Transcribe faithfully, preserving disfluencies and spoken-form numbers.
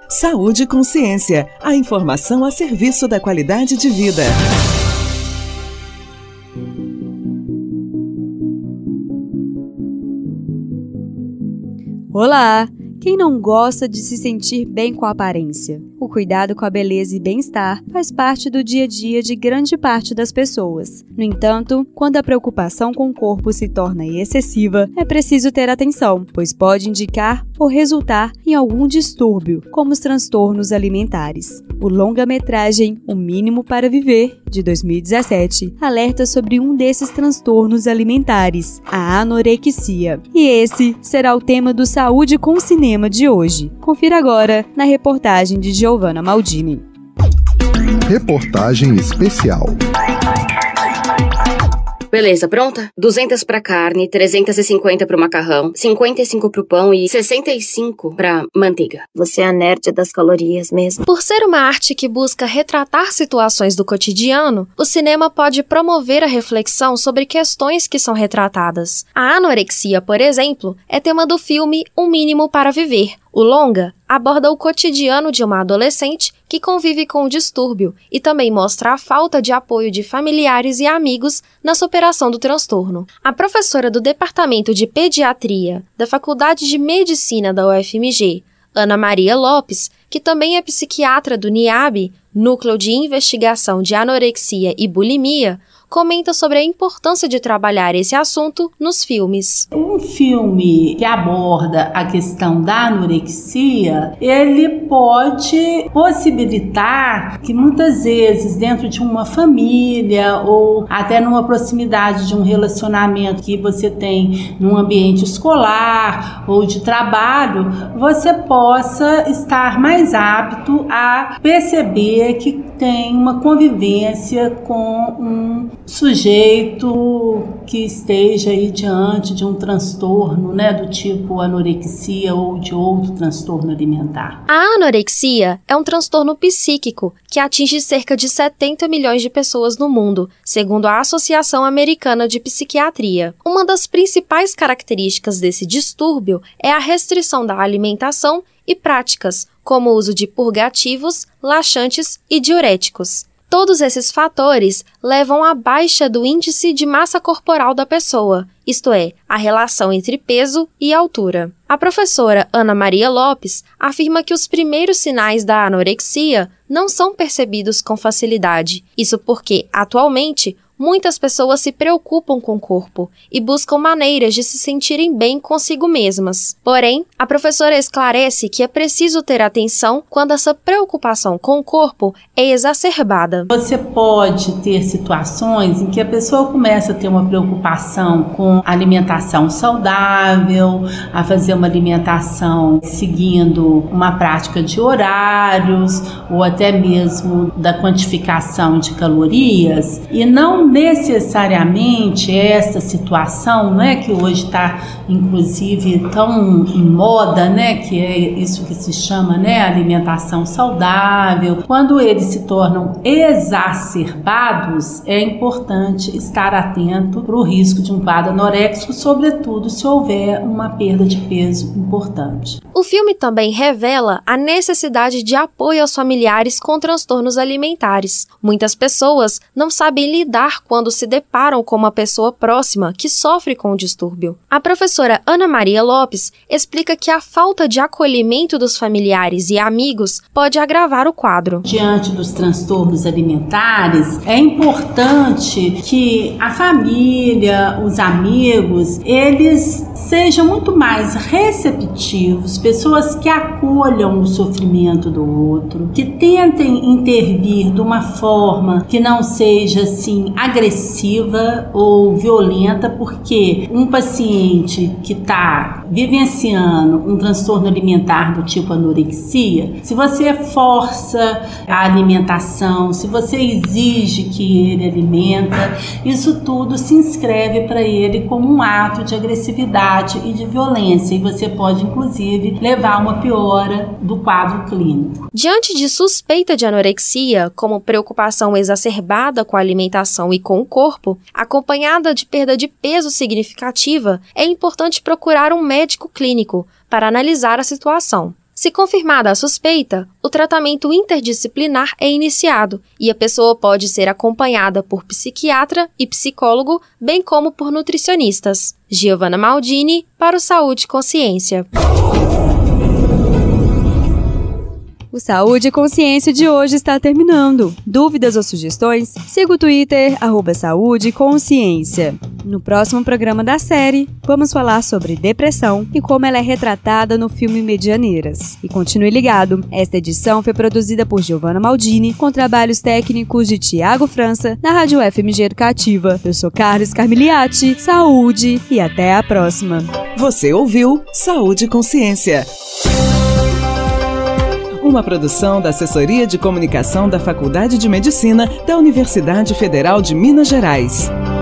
Saúde e Consciência, a informação a serviço da qualidade de vida. Olá! Quem não gosta de se sentir bem com a aparência? O cuidado com a beleza e bem-estar faz parte do dia a dia de grande parte das pessoas. No entanto, quando a preocupação com o corpo se torna excessiva, é preciso ter atenção, pois pode indicar ou resultar em algum distúrbio, como os transtornos alimentares. O longa-metragem O Mínimo para Viver, de dois mil e dezessete, alerta sobre um desses transtornos alimentares, a anorexia. E esse será o tema do Saúde com Cinema de hoje. Confira agora na reportagem de Giovanna Maldini. Reportagem especial. Beleza, pronta? duzentas para carne, trezentas e cinquenta para o macarrão, cinquenta e cinco para o pão e sessenta e cinco para manteiga. Você é a nerd das calorias mesmo. Por ser uma arte que busca retratar situações do cotidiano, o cinema pode promover a reflexão sobre questões que são retratadas. A anorexia, por exemplo, é tema do filme Um Mínimo para Viver. O longa aborda o cotidiano de uma adolescente que convive com o distúrbio e também mostra a falta de apoio de familiares e amigos na superação do transtorno. A professora do Departamento de Pediatria da Faculdade de Medicina da U F M G, Ana Maria Lopes, que também é psiquiatra do NIAB, Núcleo de Investigação de Anorexia e Bulimia, comenta sobre a importância de trabalhar esse assunto nos filmes. Um filme que aborda a questão da anorexia, ele pode possibilitar que muitas vezes dentro de uma família ou até numa proximidade de um relacionamento que você tem num ambiente escolar ou de trabalho, você possa estar mais apto a perceber que tem uma convivência com um sujeito que esteja aí diante de um transtorno, né, do tipo anorexia ou de outro transtorno alimentar. A anorexia é um transtorno psíquico que atinge cerca de setenta milhões de pessoas no mundo, segundo a Associação Americana de Psiquiatria. Uma das principais características desse distúrbio é a restrição da alimentação e práticas, como o uso de purgativos, laxantes e diuréticos. Todos esses fatores levam à baixa do índice de massa corporal da pessoa, isto é, a relação entre peso e altura. A professora Ana Maria Lopes afirma que os primeiros sinais da anorexia não são percebidos com facilidade. Isso porque, atualmente, muitas pessoas se preocupam com o corpo e buscam maneiras de se sentirem bem consigo mesmas. Porém, a professora esclarece que é preciso ter atenção quando essa preocupação com o corpo é exacerbada. Você pode ter situações em que a pessoa começa a ter uma preocupação com alimentação saudável, a fazer uma alimentação seguindo uma prática de horários ou até mesmo da quantificação de calorias, e não necessariamente essa situação, né, que hoje está inclusive tão em moda, né, que é isso que se chama, né, alimentação saudável. Quando eles se tornam exacerbados, é importante estar atento para o risco de um quadro anoréxico, sobretudo se houver uma perda de peso importante. O filme também revela a necessidade de apoio aos familiares com transtornos alimentares. Muitas pessoas não sabem lidar quando se deparam com uma pessoa próxima que sofre com o distúrbio. A professora Ana Maria Lopes explica que a falta de acolhimento dos familiares e amigos pode agravar o quadro. Diante dos transtornos alimentares, é importante que a família, os amigos, eles sejam muito mais receptivos, pessoas que acolham o sofrimento do outro, que tentem intervir de uma forma que não seja assim agressiva ou violenta, porque um paciente que está vivenciando um transtorno alimentar do tipo anorexia, se você força a alimentação, se você exige que ele alimenta, isso tudo se inscreve para ele como um ato de agressividade e de violência, e você pode inclusive levar a uma piora do quadro clínico. Diante de suspeita de anorexia, como preocupação exacerbada com a alimentação e com o corpo, acompanhada de perda de peso significativa, é importante procurar um médico clínico para analisar a situação. Se confirmada a suspeita, o tratamento interdisciplinar é iniciado e a pessoa pode ser acompanhada por psiquiatra e psicólogo, bem como por nutricionistas. Giovanna Maldini, para o Saúde e Consciência. O Saúde e Consciência de hoje está terminando. Dúvidas ou sugestões? Siga o Twitter, arroba Saúde e Consciência. No próximo programa da série, vamos falar sobre depressão e como ela é retratada no filme Medianeiras. E continue ligado, esta edição foi produzida por Giovanna Maldini, com trabalhos técnicos de Tiago França, na Rádio F M G Educativa. Eu sou Carlos Carmiliati, saúde e até a próxima. Você ouviu Saúde e Consciência. Uma produção da Assessoria de Comunicação da Faculdade de Medicina da Universidade Federal de Minas Gerais.